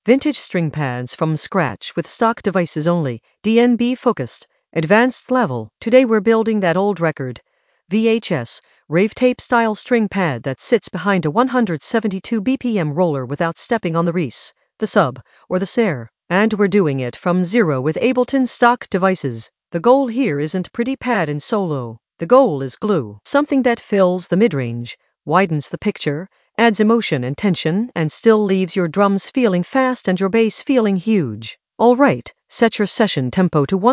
Vintage string pads from scratch with stock devices only, DNB focused, advanced level. Today we're building that old record. VHS, rave tape style string pad that sits behind a 172 BPM roller without stepping on the Reese, the Sub, or the Sair. And we're doing it from zero with Ableton stock devices. The goal here isn't pretty pad and solo. The goal is glue, something that fills the mid-range, widens the picture, adds emotion and tension, and still leaves your drums feeling fast and your bass feeling huge. Alright, set your session tempo to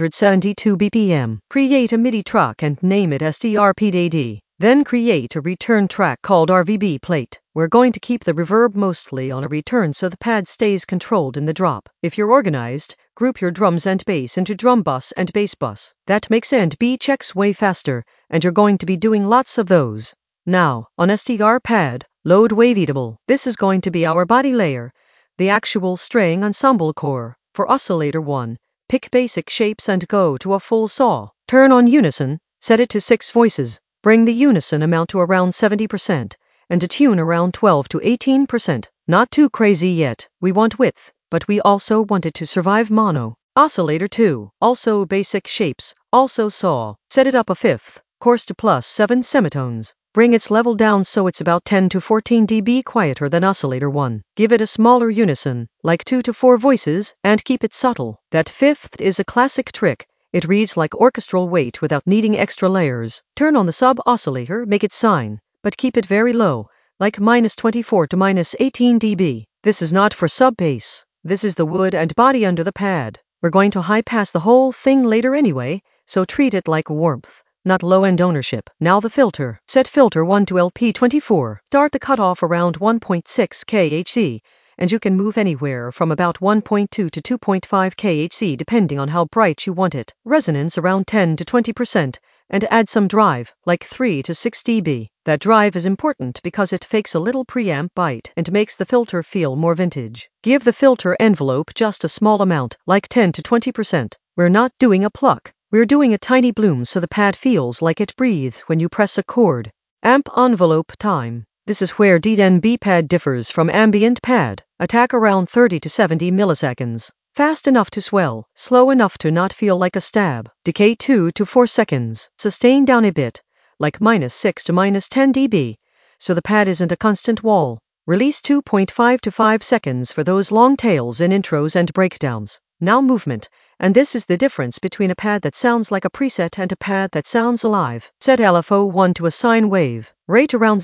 172 BPM. Create a MIDI track and name it SDRPDD. Then create a return track called RVB plate. We're going to keep the reverb mostly on a return so the pad stays controlled in the drop. If you're organized, group your drums and bass into drum bus and bass bus. That makes A&B checks way faster, and you're going to be doing lots of those. Now, on SDR pad, load Waveatable. This is going to be our body layer, the actual string ensemble core. For oscillator 1, pick basic shapes and go to a full saw. Turn on unison, set it to 6 voices. Bring the unison amount to around 70%, and attune around 12 to 18%. Not too crazy yet. We want width, but we also want it to survive mono. Oscillator 2, also basic shapes, also saw. Set it up a fifth, course to +7 semitones. Bring its level down so it's about 10 to 14 dB quieter than oscillator 1. Give it a smaller unison, like 2 to 4 voices, and keep it subtle. That fifth is a classic trick. It reads like orchestral weight without needing extra layers. Turn on the sub oscillator, make it sine, but keep it very low, like -24 to -18 dB. This is not for sub bass. This is the wood and body under the pad. We're going to high pass the whole thing later anyway, so treat it like warmth, not low-end ownership. Now the filter. Set filter 1 to LP24. Start the cutoff around 1.6 kHz, and you can move anywhere from about 1.2 to 2.5 kHz depending on how bright you want it. Resonance around 10 to 20%, and add some drive, like 3 to 6 dB. That drive is important because it fakes a little preamp bite and makes the filter feel more vintage. Give the filter envelope just a small amount, like 10 to 20%. We're not doing a pluck. We're doing a tiny bloom so the pad feels like it breathes when you press a chord. Amp envelope time. This is where DNB pad differs from ambient pad. Attack around 30 to 70 milliseconds. Fast enough to swell, slow enough to not feel like a stab. Decay 2 to 4 seconds. Sustain down a bit, like -6 to -10 dB, so the pad isn't a constant wall. Release 2.5 to 5 seconds for those long tails in intros and breakdowns. Now movement, and this is the difference between a pad that sounds like a preset and a pad that sounds alive. Set LFO1 to a sine wave. Rate around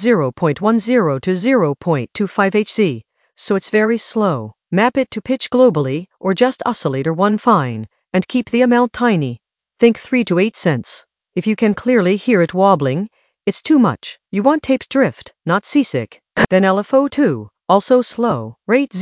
0.10 to 0.25 Hz, so it's very slow. Map it to pitch globally, or just oscillator 1 fine, and keep the amount tiny. Think 3 to 8 cents. If you can clearly hear it wobbling, it's too much. You want taped drift, not seasick. Then LFO2, also slow. Rate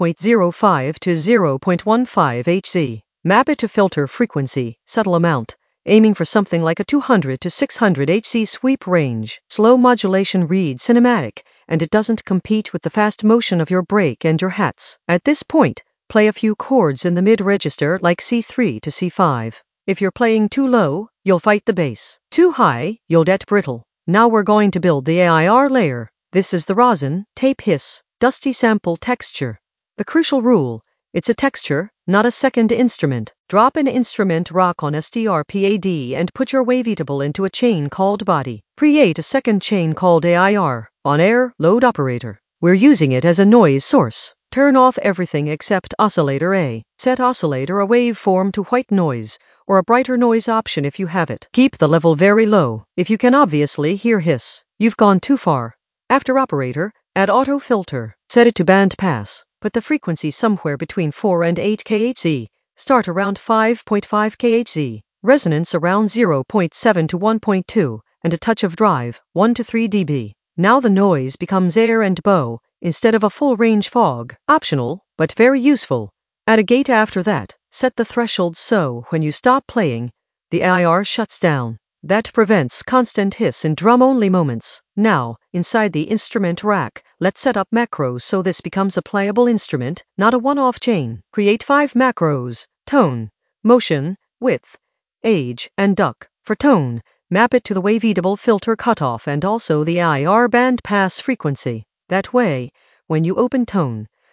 0.05 to 0.15 Hz. Map it to filter frequency, subtle amount, aiming for something like a 200 to 600 Hz sweep range. Slow modulation reads cinematic, and it doesn't compete with the fast motion of your break and your hats. At this point, play a few chords in the mid-register like C3 to C5. If you're playing too low, you'll fight the bass. Too high, you'll get brittle. Now we're going to build the AIR layer. This is the rosin, tape hiss, dusty sample texture. The crucial rule, it's a texture, not a second instrument. Drop an instrument rock on SDR-PAD and put your Waveatable into a chain called body. Create a second chain called AIR. On air, load operator. We're using it as a noise source. Turn off everything except oscillator A. Set oscillator a waveform to white noise, or a brighter noise option if you have it. Keep the level very low. If you can obviously hear hiss, you've gone too far. After operator, add auto filter. Set it to band pass. Put the frequency somewhere between 4 and 8 kHz. Start around 5.5 kHz. Resonance around 0.7 to 1.2, and a touch of drive, 1 to 3 dB. Now the noise becomes air and bow, instead of a full range fog. Optional, but very useful. Add a gate after that. Set the threshold so when you stop playing, the AIR shuts down. That prevents constant hiss in drum-only moments. Now, inside the instrument rack, let's set up macros so this becomes a playable instrument, not a one-off chain. Create 5 macros: tone, motion, width, age, and duck. For tone, map it to the Waveatable filter cutoff and also the AIR band pass frequency. That way, when you open tone,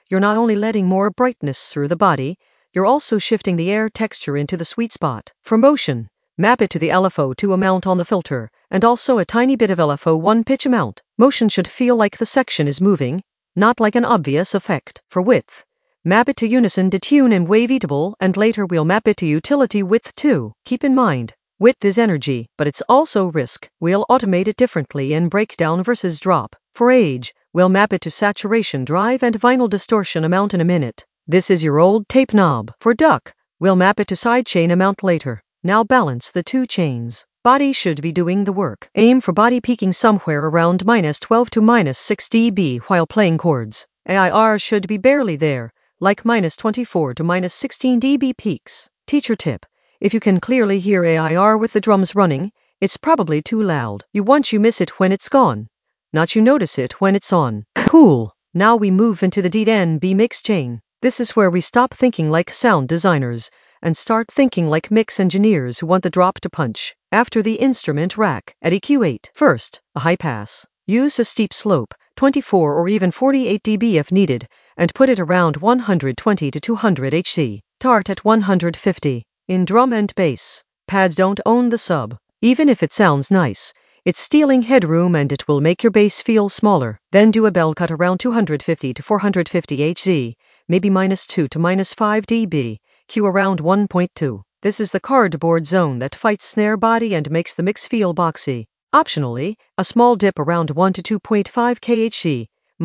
you're not only letting more brightness through the body, you're also shifting the air texture into the sweet spot. For motion, map it to the LFO2 amount on the filter, and also a tiny bit of LFO1 pitch amount. Motion should feel like the section is moving, not like an obvious effect. For width, map it to unison detune and waveatable, and later we'll map it to utility width too. Keep in mind, width is energy, but it's also risk. We'll automate it differently in breakdown versus drop. For age, we'll map it to saturation drive and vinyl distortion amount in a minute. This is your old tape knob. For duck, we'll map it to sidechain amount later. Now balance the two chains. Body should be doing the work. Aim for body peaking somewhere around -12 to -6 dB while playing chords. AIR should be barely there, like -24 to -16 dB peaks. Teacher tip: if you can clearly hear AIR with the drums running, it's probably too loud. You miss it when it's gone, not you notice it when it's on. Cool. Now we move into the DNB mix chain. This is where we stop thinking like sound designers and start thinking like mix engineers who want the drop to punch. After the instrument rack, at EQ8, first, a high pass. Use a steep slope, 24 or even 48 dB if needed, and put it around 120 to 200 Hz. Start at 150. In drum and bass, pads don't own the sub. Even if it sounds nice, it's stealing headroom and it will make your bass feel smaller. Then do a bell cut around 250 to 450 Hz, maybe -2 to -5 dB. Q around 1.2. This is the cardboard zone that fights snare body and makes the mix feel boxy. Optionally, a small dip around 1 to 2.5 kHz,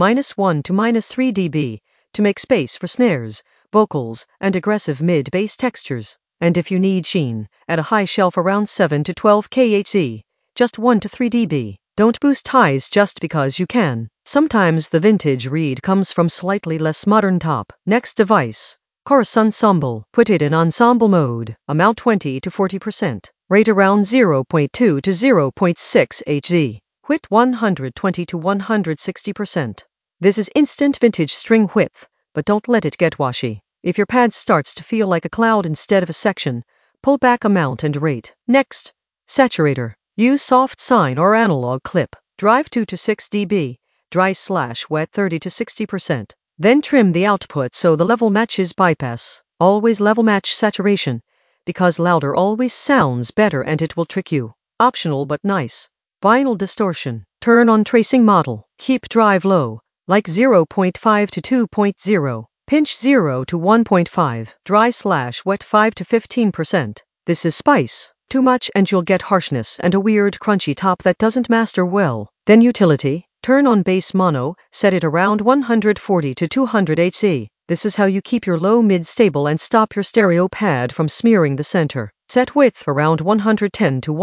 -1 to -3 dB, to make space for snares, vocals, and aggressive mid-bass textures. And if you need sheen, at a high shelf around 7 to 12 kHz, just 1 to 3 dB. Don't boost highs just because you can. Sometimes the vintage read comes from slightly less modern top. Next device. Chorus ensemble. Put it in ensemble mode. Amount 20 to 40%. Rate around 0.2 to 0.6 Hz. Width 120 to 160%. This is instant vintage string width, but don't let it get washy. If your pad starts to feel like a cloud instead of a section, pull back amount and rate. Next, saturator. Use soft sine or analog clip. Drive 2 to 6 dB. Dry/wet 30 to 60%. Then trim the output so the level matches bypass. Always level match saturation, because louder always sounds better and it will trick you. Optional but nice. Vinyl distortion. Turn on tracing model. Keep drive low, like 0.5 to 2.0. Pinch 0 to 1.5. Dry/wet 5 to 15%. This is spice. Too much and you'll get harshness and a weird crunchy top that doesn't master well. Then utility. Turn on bass mono, set it around 140 to 200 Hz. This is how you keep your low mid stable and stop your stereo pad from smearing the center. Set width around 110 to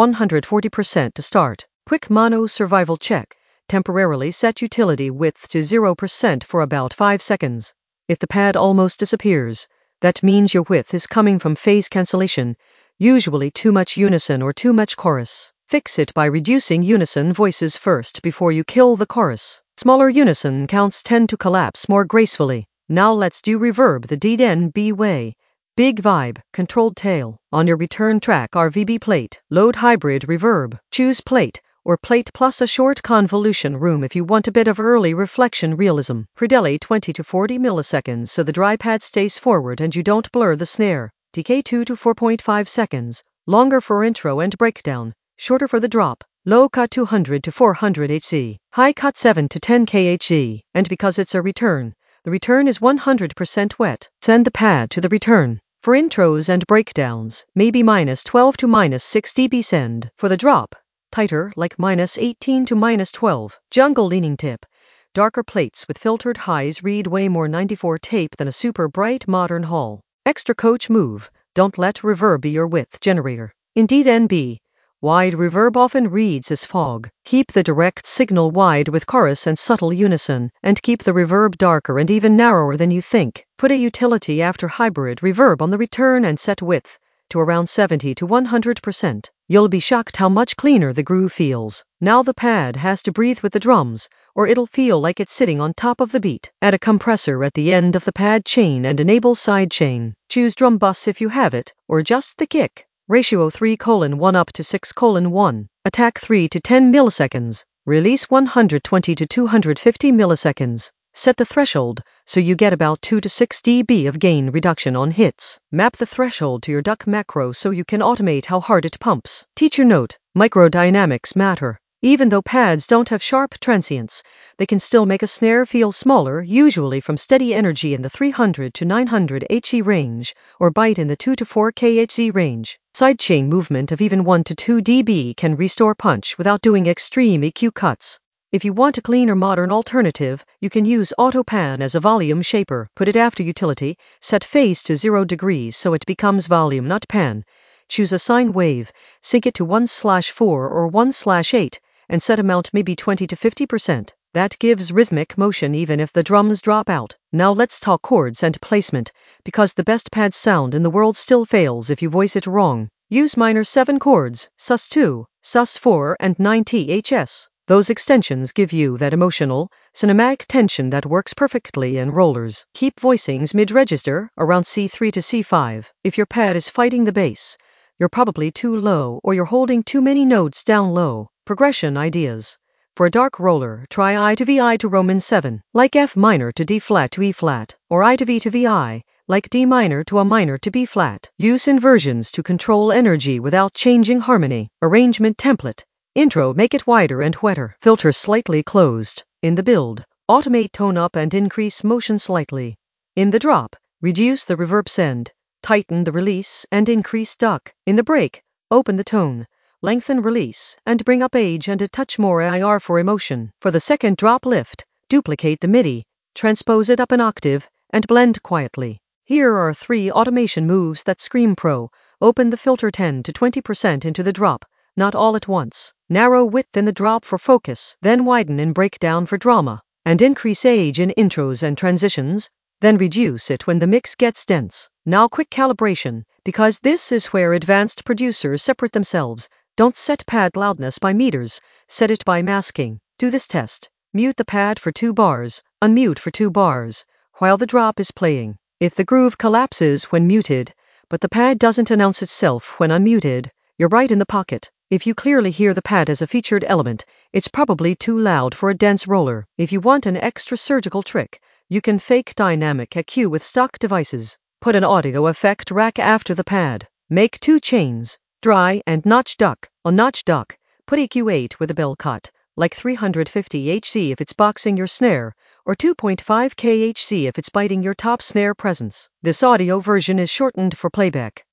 140% to start. Quick mono survival check. Temporarily set utility width to 0% for about 5 seconds. If the pad almost disappears, that means your width is coming from phase cancellation, usually too much unison or too much chorus. Fix it by reducing unison voices first before you kill the chorus. Smaller unison counts tend to collapse more gracefully. Now let's do reverb the DNB way. Big vibe, controlled tail. On your return track RVB plate, load hybrid reverb. Choose plate, or plate plus a short convolution room if you want a bit of early reflection realism. Pre-delay 20 to 40 milliseconds so the dry pad stays forward and you don't blur the snare. Decay 2 to 4.5 seconds. Longer for intro and breakdown. Shorter for the drop. Low cut 200 to 400 Hz. High cut 7 to 10 kHz. And because it's a return, the return is 100% wet. Send the pad to the return. For intros and breakdowns, maybe -12 to -6 dB send. For the drop, tighter like -18 to -12. Jungle leaning tip. Darker plates with filtered highs read way more 94 tape than a super bright modern hall. Extra coach move. Don't let reverb be your width generator. Indeed NB. Wide reverb often reads as fog. Keep the direct signal wide with chorus and subtle unison, and keep the reverb darker and even narrower than you think. Put a utility after hybrid reverb on the return and set width to around 70 to 100%. You'll be shocked how much cleaner the groove feels. Now the pad has to breathe with the drums, or it'll feel like it's sitting on top of the beat. Add a compressor at the end of the pad chain and enable side chain. Choose drum bus if you have it, or just the kick. Ratio 3:1 up to 6:1. Attack 3 to 10 milliseconds. Release 120 to 250 milliseconds. Set the threshold so you get about 2 to 6 dB of gain reduction on hits. Map the threshold to your duck macro so you can automate how hard it pumps. Teacher note: microdynamics matter. Even though pads don't have sharp transients, they can still make a snare feel smaller, usually from steady energy in the 300 to 900 HE range, or bite in the 2 to 4 kHz range. Sidechain movement of even 1 to 2 dB can restore punch without doing extreme EQ cuts. If you want a cleaner modern alternative, you can use AutoPan as a volume shaper. Put it after utility, set phase to 0 degrees so it becomes volume, not pan. Choose a sine wave, sync it to 1/4 or 1/8, and set amount maybe 20 to 50%. That gives rhythmic motion even if the drums drop out. Now let's talk chords and placement, because the best pad sound in the world still fails if you voice it wrong. Use minor 7 chords, sus2, sus4, and 9 THS. Those extensions give you that emotional, cinematic tension that works perfectly in rollers. Keep voicings mid-register, around C3 to C5. If your pad is fighting the bass, you're probably too low or you're holding too many notes down low. Progression ideas. For a dark roller, try I to VI to Roman 7, like F minor to D flat to E flat, or I to V to VI, like D minor to A minor to B flat. Use inversions to control energy without changing harmony. Arrangement template. Intro, make it wider and wetter. Filter slightly closed. In the build, automate tone up and increase motion slightly. In the drop, reduce the reverb send, tighten the release, and increase duck. In the break, open the tone, lengthen release, and bring up age and a touch more IR for emotion. For the second drop lift, duplicate the MIDI, transpose it up an octave, and blend quietly. Here are 3 automation moves that scream pro. Open the filter 10 to 20% into the drop, not all at once. Narrow width in the drop for focus, then widen in breakdown for drama, and increase age in intros and transitions, then reduce it when the mix gets dense. Now quick calibration, because this is where advanced producers separate themselves. Don't set pad loudness by meters, set it by masking. Do this test. Mute the pad for 2 bars, unmute for 2 bars, while the drop is playing. If the groove collapses when muted, but the pad doesn't announce itself when unmuted, you're right in the pocket. If you clearly hear the pad as a featured element, it's probably too loud for a dense roller. If you want an extra surgical trick, you can fake dynamic EQ with stock devices. Put an audio effect rack after the pad. Make 2 chains, dry and notch duck. On notch duck, put EQ8 with a bell cut, like 350 Hz if it's boxing your snare, or 2.5 kHz if it's biting your top snare presence. This audio version is shortened for playback.